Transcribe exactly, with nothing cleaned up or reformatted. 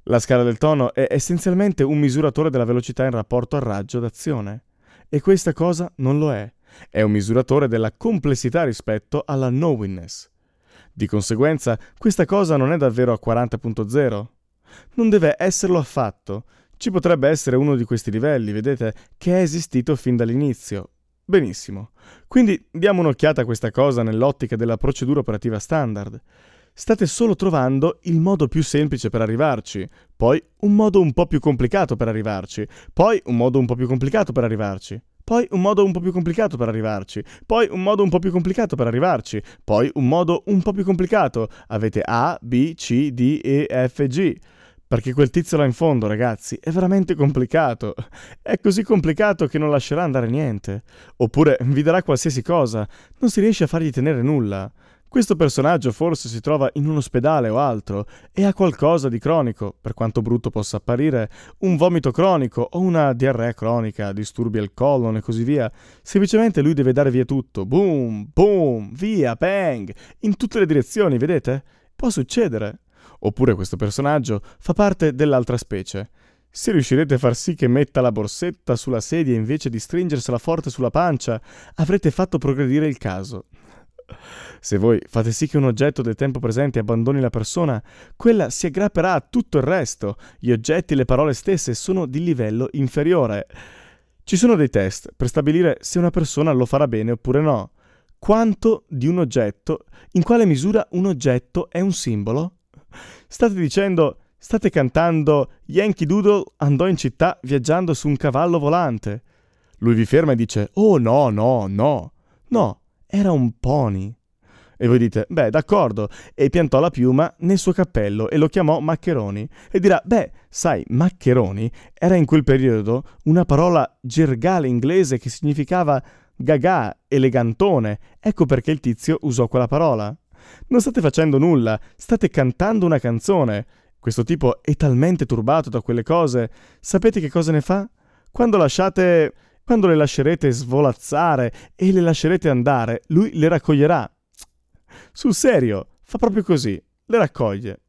La scala del tono è essenzialmente un misuratore della velocità in rapporto al raggio d'azione. E questa cosa non lo è. È un misuratore della complessità rispetto alla knowingness. Di conseguenza, questa cosa non è davvero a quaranta punto zero. Non deve esserlo affatto. Ci potrebbe essere uno di questi livelli, vedete, che è esistito fin dall'inizio. Benissimo. Quindi diamo un'occhiata a questa cosa nell'ottica della procedura operativa standard. State solo trovando il modo più semplice per arrivarci, poi un modo un po' più complicato per arrivarci, poi un modo un po' più complicato per arrivarci, poi un modo un po' più complicato per arrivarci, poi un modo un po' più complicato per arrivarci, poi un modo un po' più complicato. Avete A, B, C, D, E, F, G. Perché quel tizio là in fondo, ragazzi, è veramente complicato. È così complicato che non lascerà andare niente. Oppure vi darà qualsiasi cosa. Non si riesce a fargli tenere nulla. Questo personaggio forse si trova in un ospedale o altro e ha qualcosa di cronico, per quanto brutto possa apparire, un vomito cronico o una diarrea cronica, disturbi al colon e così via. Semplicemente lui deve dare via tutto. Boom, boom, via, bang, in tutte le direzioni, vedete? Può succedere. Oppure questo personaggio fa parte dell'altra specie. Se riuscirete a far sì che metta la borsetta sulla sedia invece di stringersela forte sulla pancia, avrete fatto progredire il caso. Se voi fate sì che un oggetto del tempo presente abbandoni la persona, quella si aggrapperà a tutto il resto. Gli oggetti e le parole stesse sono di livello inferiore. Ci sono dei test per stabilire se una persona lo farà bene oppure no. Quanto di un oggetto, in quale misura un oggetto è un simbolo? State dicendo, state cantando Yankee Doodle andò in città viaggiando su un cavallo volante. Lui vi ferma e dice, oh no, no, no, no, era un pony. E voi dite, beh, d'accordo, e piantò la piuma nel suo cappello e lo chiamò Maccheroni. E dirà, beh, sai, Maccheroni era in quel periodo una parola gergale inglese che significava gagà, elegantone. Ecco perché il tizio usò quella parola. Non state facendo nulla, state cantando una canzone. Questo tipo è talmente turbato da quelle cose. Sapete che cosa ne fa? Quando lasciate, quando le lascerete svolazzare e le lascerete andare, lui le raccoglierà. Sul serio, fa proprio così, le raccoglie.